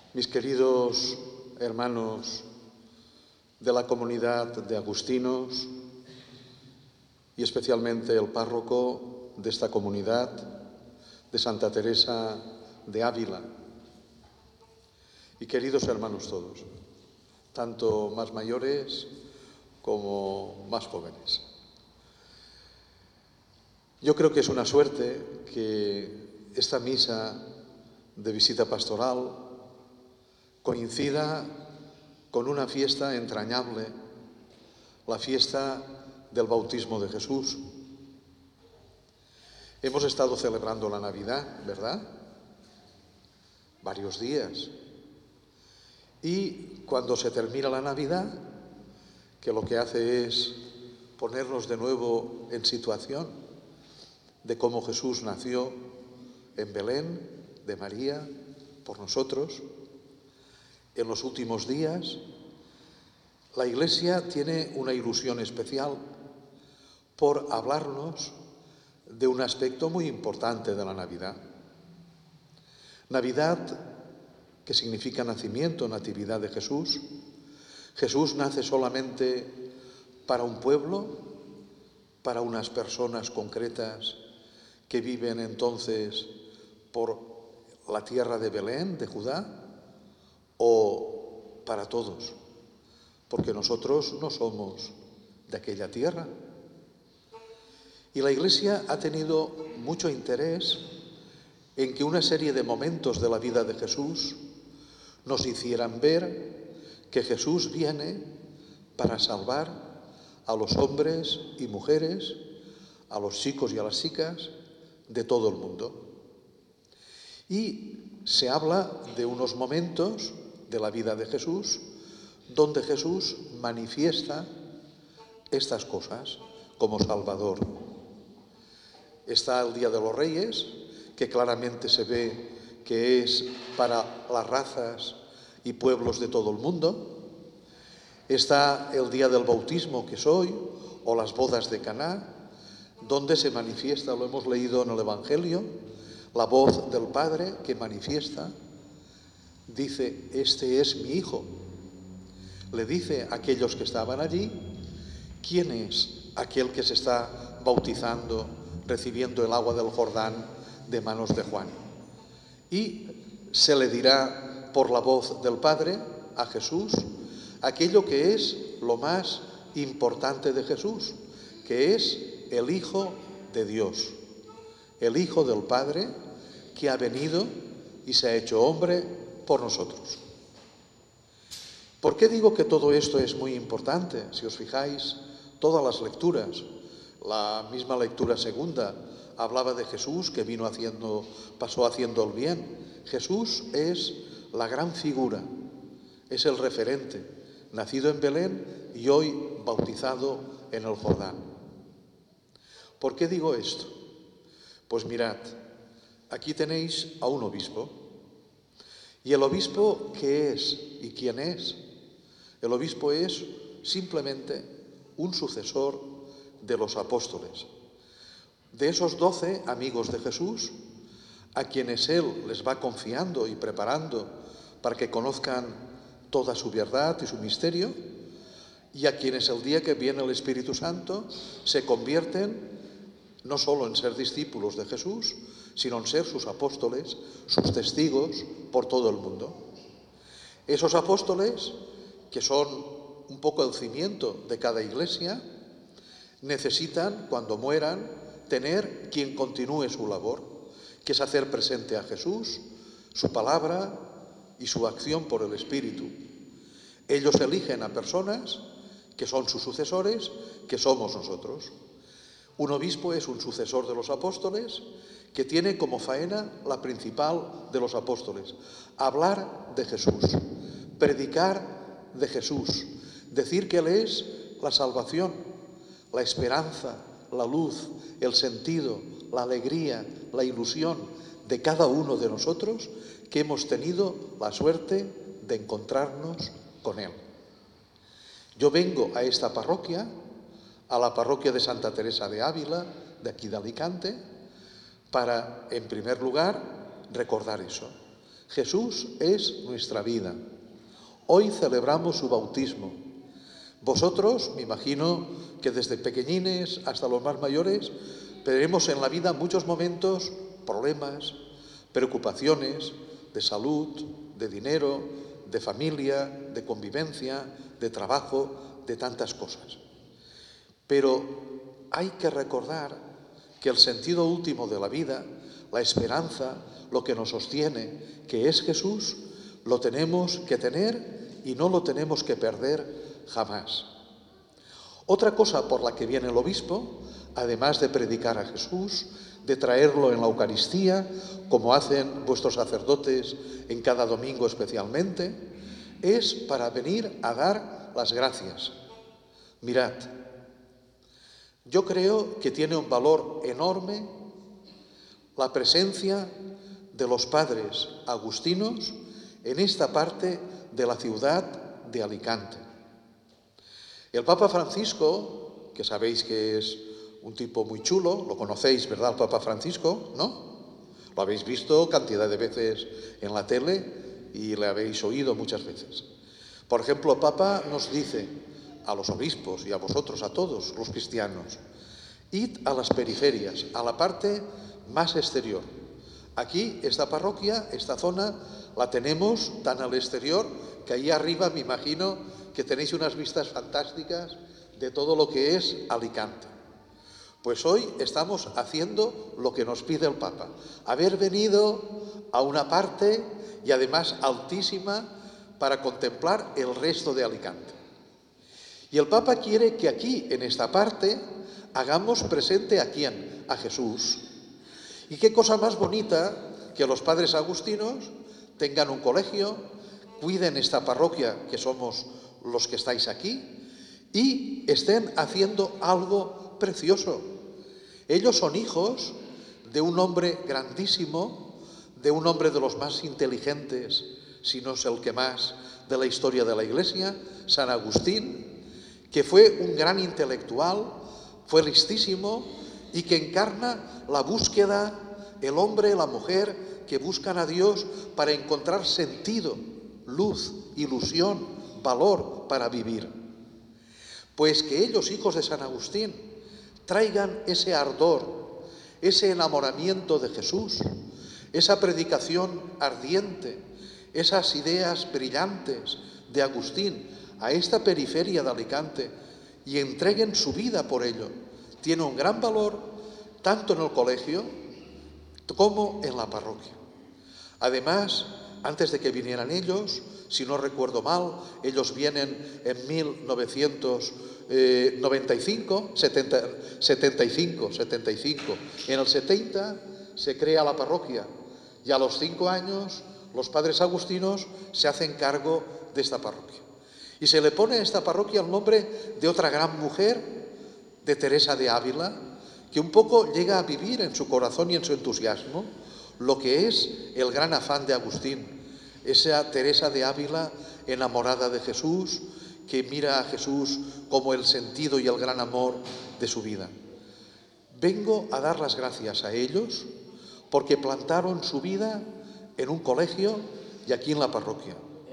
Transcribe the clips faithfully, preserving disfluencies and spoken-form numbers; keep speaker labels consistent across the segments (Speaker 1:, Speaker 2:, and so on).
Speaker 1: mis queridos hermanos de la comunidad de agustinos y especialmente el párroco de esta comunidad, de Santa Teresa de Ávila, y queridos hermanos todos, tanto más mayores como más jóvenes. Yo creo que es una suerte que esta misa de visita pastoral coincida con una fiesta entrañable, la fiesta del bautismo de Jesús. Hemos estado celebrando la Navidad, ¿verdad? Varios días. Y cuando se termina la Navidad, que lo que hace es ponernos de nuevo en situación de cómo Jesús nació en Belén, de María, por nosotros, en los últimos días, la Iglesia tiene una ilusión especial por hablarnos de un aspecto muy importante de la Navidad. Navidad, que significa nacimiento, natividad de Jesús. Jesús nace solamente para un pueblo, para unas personas concretas que viven entonces por la tierra de Belén, de Judá, o para todos, porque nosotros no somos de aquella tierra. Y la Iglesia ha tenido mucho interés en que una serie de momentos de la vida de Jesús nos hicieran ver que Jesús viene para salvar a los hombres y mujeres, a los chicos y a las chicas de todo el mundo. Y se habla de unos momentos de la vida de Jesús donde Jesús manifiesta estas cosas como Salvador. Está el Día de los Reyes, que claramente se ve que es para las razas y pueblos de todo el mundo. Está el Día del Bautismo, que es hoy, o las bodas de Caná, donde se manifiesta, lo hemos leído en el Evangelio, la voz del Padre que manifiesta, dice, este es mi Hijo. Le dice a aquellos que estaban allí, ¿quién es aquel que se está bautizando, recibiendo el agua del Jordán de manos de Juan? Y se le dirá por la voz del Padre a Jesús aquello que es lo más importante de Jesús, que es el Hijo de Dios, el Hijo del Padre que ha venido y se ha hecho hombre por nosotros. ¿Por qué digo que todo esto es muy importante? Si os fijáis, todas las lecturas, la misma lectura segunda hablaba de Jesús que vino haciendo, pasó haciendo el bien. Jesús es la gran figura, es el referente, nacido en Belén y hoy bautizado en el Jordán. ¿Por qué digo esto? Pues mirad, aquí tenéis a un obispo. ¿Y el obispo qué es y quién es? El obispo es simplemente un sucesor de los apóstoles, de esos doce amigos de Jesús, a quienes Él les va confiando y preparando para que conozcan toda su verdad y su misterio, y a quienes el día que viene el Espíritu Santo se convierten no solo en ser discípulos de Jesús, sino en ser sus apóstoles, sus testigos por todo el mundo. Esos apóstoles, que son un poco el cimiento de cada iglesia, necesitan, cuando mueran, tener quien continúe su labor, que es hacer presente a Jesús, su palabra y su acción por el Espíritu. Ellos eligen a personas que son sus sucesores, que somos nosotros. Un obispo es un sucesor de los apóstoles que tiene como faena la principal de los apóstoles: hablar de Jesús, predicar de Jesús, decir que Él es la salvación, la esperanza, la luz, el sentido, la alegría, la ilusión de cada uno de nosotros que hemos tenido la suerte de encontrarnos con Él. Yo vengo a esta parroquia, a la parroquia de Santa Teresa de Ávila, de aquí de Alicante, para, en primer lugar, recordar eso, Jesús es nuestra vida. Hoy celebramos su bautismo. Vosotros, me imagino que desde pequeñines hasta los más mayores, veremos en la vida muchos momentos, problemas, preocupaciones de salud, de dinero, de familia, de convivencia, de trabajo, de tantas cosas. Pero hay que recordar que el sentido último de la vida, la esperanza, lo que nos sostiene, que es Jesús, lo tenemos que tener y no lo tenemos que perder jamás. Otra cosa por la que viene el obispo, además de predicar a Jesús, de traerlo en la Eucaristía, como hacen vuestros sacerdotes en cada domingo especialmente, es para venir a dar las gracias. Mirad, yo creo que tiene un valor enorme la presencia de los padres agustinos en esta parte de la ciudad de Alicante. El Papa Francisco, que sabéis que es un tipo muy chulo, lo conocéis, ¿verdad? El Papa Francisco, ¿no? Lo habéis visto cantidad de veces en la tele y le habéis oído muchas veces. Por ejemplo, el Papa nos dice a los obispos y a vosotros, a todos los cristianos, id a las periferias, a la parte más exterior. Aquí, esta parroquia, esta zona, la tenemos tan al exterior que ahí arriba me imagino que tenéis unas vistas fantásticas de todo lo que es Alicante. Pues hoy estamos haciendo lo que nos pide el Papa, haber venido a una parte y además altísima para contemplar el resto de Alicante. Y el Papa quiere que aquí, en esta parte, hagamos presente a quién, a Jesús. Y qué cosa más bonita que los padres agustinos tengan un colegio, cuiden esta parroquia que somos los que estáis aquí y estén haciendo algo precioso. Ellos son hijos de un hombre grandísimo, de un hombre de los más inteligentes, si no es el que más, de la historia de la Iglesia, San Agustín, que fue un gran intelectual, fue listísimo y que encarna la búsqueda, el hombre, la mujer, que buscan a Dios para encontrar sentido, luz, ilusión, valor para vivir. Pues que ellos, hijos de San Agustín, traigan ese ardor, ese enamoramiento de Jesús, esa predicación ardiente, esas ideas brillantes de Agustín a esta periferia de Alicante y entreguen su vida por ello. Tiene un gran valor tanto en el colegio como en la parroquia. Además, antes de que vinieran ellos, si no recuerdo mal, ellos vienen en mil novecientos noventa y cinco, setenta, setenta y cinco, setenta y cinco. En el setenta se crea la parroquia y a los cinco años los padres agustinos se hacen cargo de esta parroquia. Y se le pone a esta parroquia el nombre de otra gran mujer, de Teresa de Ávila, que un poco llega a vivir en su corazón y en su entusiasmo lo que es el gran afán de Agustín. Esa Teresa de Ávila enamorada de Jesús, que mira a Jesús como el sentido y el gran amor de su vida. Vengo a dar las gracias a ellos porque plantaron su vida en un colegio y aquí en la parroquia.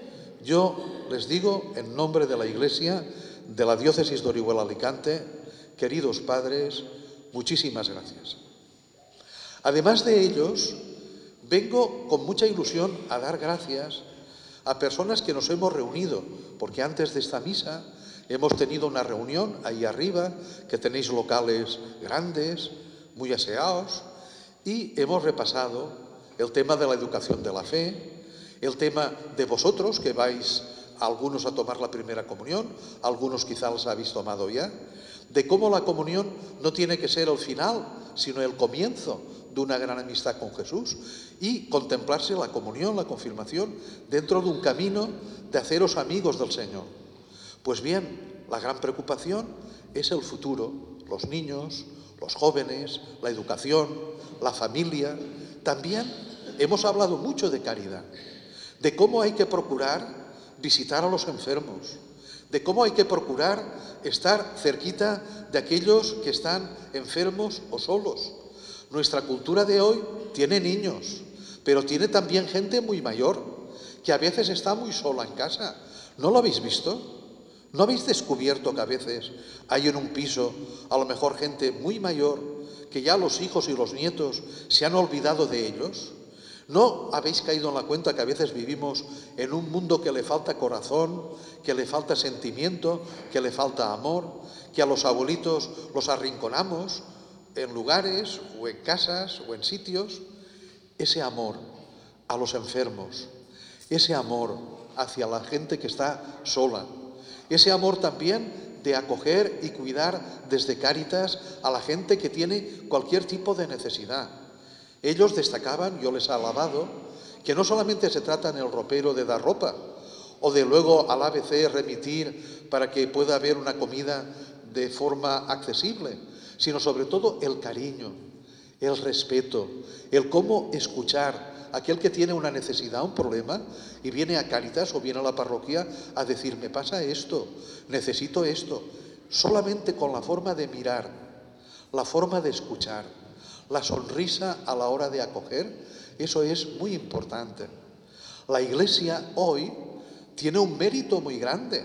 Speaker 1: Yo les digo, en nombre de la Iglesia, de la Diócesis de Orihuela-Alicante, queridos padres, muchísimas gracias. Además de ellos, vengo con mucha ilusión a dar gracias a personas que nos hemos reunido, porque antes de esta misa hemos tenido una reunión ahí arriba, que tenéis locales grandes, muy aseados, y hemos repasado el tema de la educación de la fe, el tema de vosotros, que vais algunos a tomar la primera comunión, algunos quizá los habéis tomado ya, de cómo la comunión no tiene que ser el final, sino el comienzo de una gran amistad con Jesús y contemplarse la comunión, la confirmación, dentro de un camino de haceros amigos del Señor. Pues bien, la gran preocupación es el futuro, los niños, los jóvenes, la educación, la familia. También hemos hablado mucho de caridad, de cómo hay que procurar visitar a los enfermos, de cómo hay que procurar estar cerquita de aquellos que están enfermos o solos. Nuestra cultura de hoy tiene niños, pero tiene también gente muy mayor, que a veces está muy sola en casa. ¿No lo habéis visto? ¿No habéis descubierto que a veces hay en un piso a lo mejor gente muy mayor, que ya los hijos y los nietos se han olvidado de ellos? ¿No habéis caído en la cuenta que a veces vivimos en un mundo que le falta corazón, que le falta sentimiento, que le falta amor, que a los abuelitos los arrinconamos en lugares o en casas o en sitios? Ese amor a los enfermos, ese amor hacia la gente que está sola, ese amor también de acoger y cuidar desde Cáritas a la gente que tiene cualquier tipo de necesidad. Ellos destacaban, yo les he alabado, que no solamente se trata en el ropero de dar ropa o de luego al A B C remitir para que pueda haber una comida de forma accesible, sino sobre todo el cariño, el respeto, el cómo escuchar a aquel que tiene una necesidad, un problema, y viene a Cáritas o viene a la parroquia a decir, me pasa esto, necesito esto. Solamente con la forma de mirar, la forma de escuchar, la sonrisa a la hora de acoger, eso es muy importante. La Iglesia hoy tiene un mérito muy grande,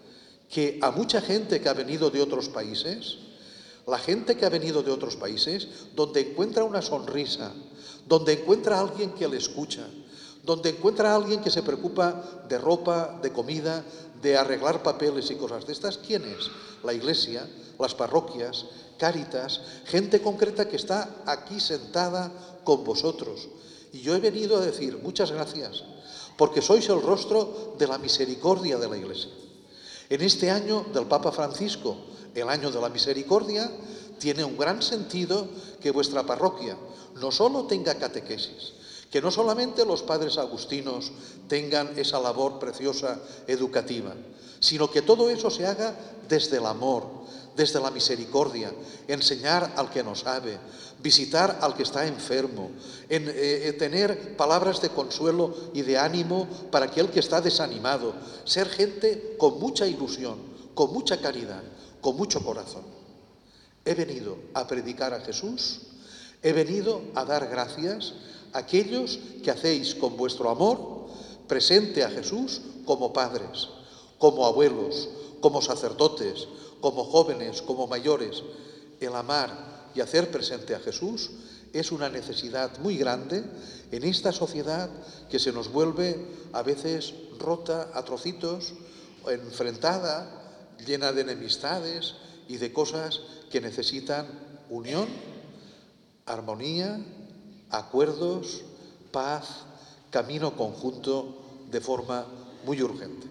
Speaker 1: que a mucha gente que ha venido de otros países, la gente que ha venido de otros países, donde encuentra una sonrisa, donde encuentra a alguien que le escucha, donde encuentra a alguien que se preocupa de ropa, de comida, de arreglar papeles y cosas de estas, ¿quién es? La Iglesia, las parroquias, Cáritas, gente concreta que está aquí sentada con vosotros. Y yo he venido a decir muchas gracias, porque sois el rostro de la misericordia de la Iglesia. En este año del Papa Francisco, el año de la misericordia, tiene un gran sentido que vuestra parroquia no solo tenga catequesis, que no solamente los padres agustinos tengan esa labor preciosa educativa, sino que todo eso se haga desde el amor, desde la misericordia, enseñar al que no sabe, visitar al que está enfermo, en, eh, tener palabras de consuelo y de ánimo para aquel que está desanimado, ser gente con mucha ilusión, con mucha caridad, con mucho corazón. He venido a predicar a Jesús, he venido a dar gracias a aquellos que hacéis con vuestro amor presente a Jesús como padres, como abuelos, como sacerdotes, como jóvenes, como mayores. El amar y hacer presente a Jesús es una necesidad muy grande en esta sociedad que se nos vuelve a veces rota a trocitos, enfrentada, llena de enemistades y de cosas que necesitan unión, armonía, acuerdos, paz, camino conjunto de forma muy urgente.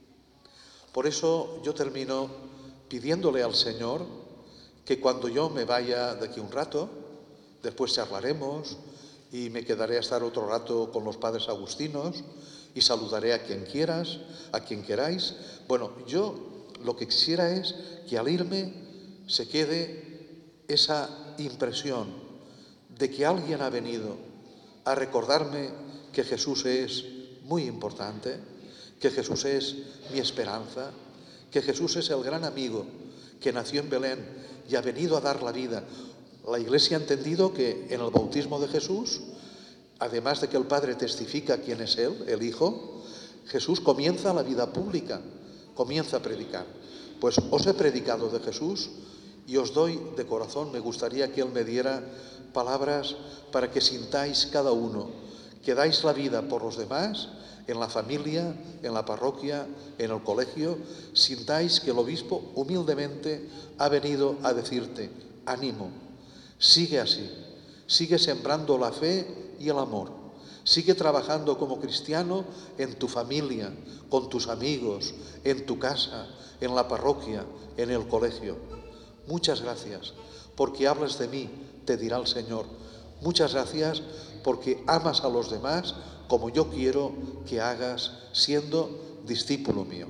Speaker 1: Por eso yo termino pidiéndole al Señor que cuando yo me vaya de aquí un rato, después charlaremos y me quedaré a estar otro rato con los padres agustinos y saludaré a quien quieras, a quien queráis. Bueno, yo lo que quisiera es que al irme se quede esa impresión de que alguien ha venido a recordarme que Jesús es muy importante, que Jesús es mi esperanza, que Jesús es el gran amigo que nació en Belén y ha venido a dar la vida. La Iglesia ha entendido que en el bautismo de Jesús, además de que el Padre testifica quién es Él, el Hijo, Jesús comienza la vida pública, comienza a predicar. Pues os he predicado de Jesús y os doy de corazón, me gustaría que Él me diera palabras para que sintáis cada uno que dais la vida por los demás, en la familia, en la parroquia, en el colegio, sintáis que el obispo humildemente ha venido a decirte, ánimo, sigue así, sigue sembrando la fe y el amor, sigue trabajando como cristiano en tu familia, con tus amigos, en tu casa, en la parroquia, en el colegio. Muchas gracias, porque hablas de mí, te dirá el Señor. Muchas gracias porque amas a los demás como yo quiero que hagas siendo discípulo mío.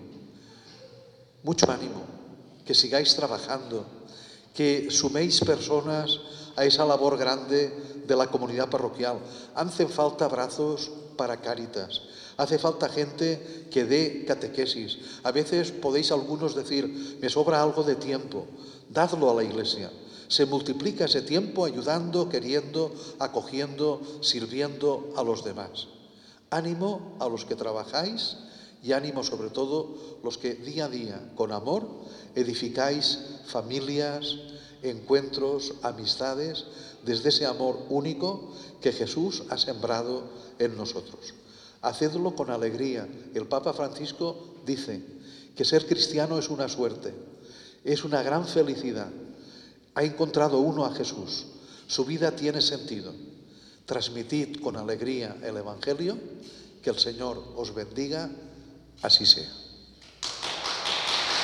Speaker 1: Mucho ánimo, que sigáis trabajando, que suméis personas a esa labor grande de la comunidad parroquial. Hacen falta brazos para Cáritas, hace falta gente que dé catequesis. A veces podéis algunos decir, me sobra algo de tiempo, dadlo a la Iglesia. Se multiplica ese tiempo ayudando, queriendo, acogiendo, sirviendo a los demás. Ánimo a los que trabajáis y ánimo sobre todo los que día a día, con amor, edificáis familias, encuentros, amistades, desde ese amor único que Jesús ha sembrado en nosotros. Hacedlo con alegría. El Papa Francisco dice que ser cristiano es una suerte, es una gran felicidad. Ha encontrado uno a Jesús, su vida tiene sentido. Transmitid con alegría el Evangelio, que el Señor os bendiga, así sea.